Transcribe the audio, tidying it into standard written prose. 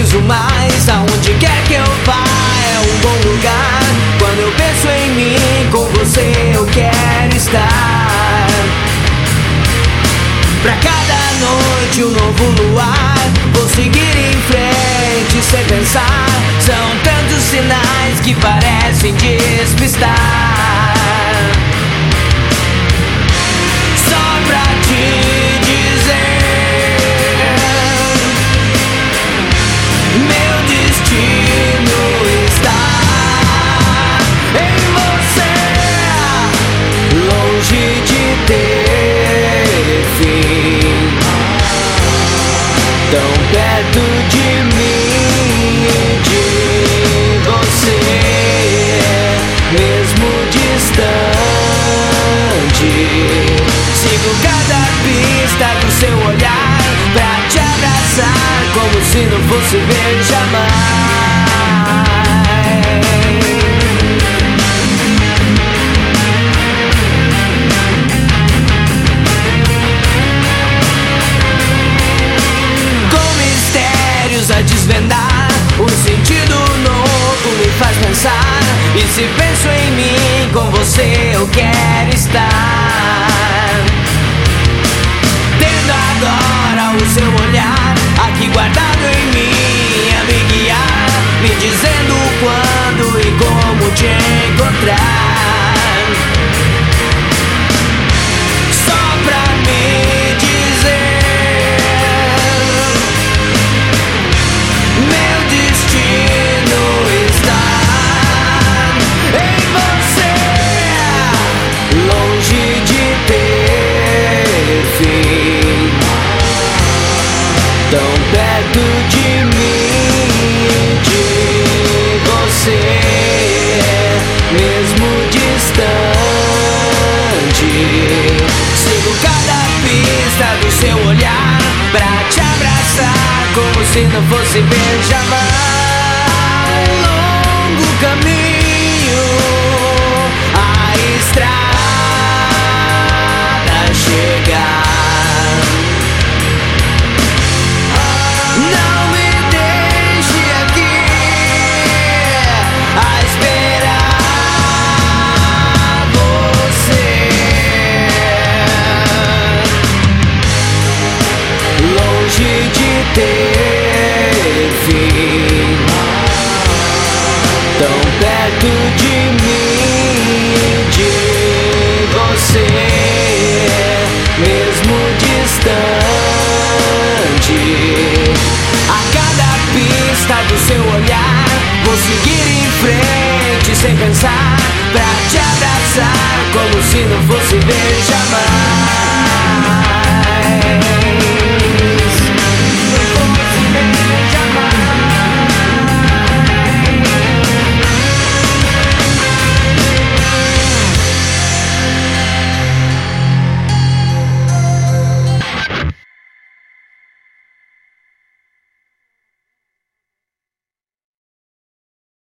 preciso mais. Aonde quer que eu vá é um bom lugar. Quando eu penso em mim, com você eu quero estar. Pra cada noite um novo luar. Vou seguir em frente sem pensar. São tantos sinais que parecem despistar. Só pra te dizer, meu destino está em você, longe de ter fim, tão perto de mim e de você, mesmo distante. Sigo cada pista do seu olhar pra te abraçar, como se não fosse ver jamais. Com mistérios a desvendar, um sentido novo me faz pensar. E se penso em mim, com você eu quero estar. Tendo agora o seu olhar aqui guardado em mim, a me guiar, me dizendo quando e como te encontrar. Só pra me dizer, meu destino está em você, longe de ter fim, tão perto de mim, de você, mesmo distante. Sigo cada pista do seu olhar pra te abraçar, como se não fosse ver jamais. Longo caminho, a estrada chegar. Não me deixe aqui a esperar você, longe de ter fim, tão perto de mim, de você, mesmo distante. A cada pista do seu olhar, vou seguir em frente sem pensar.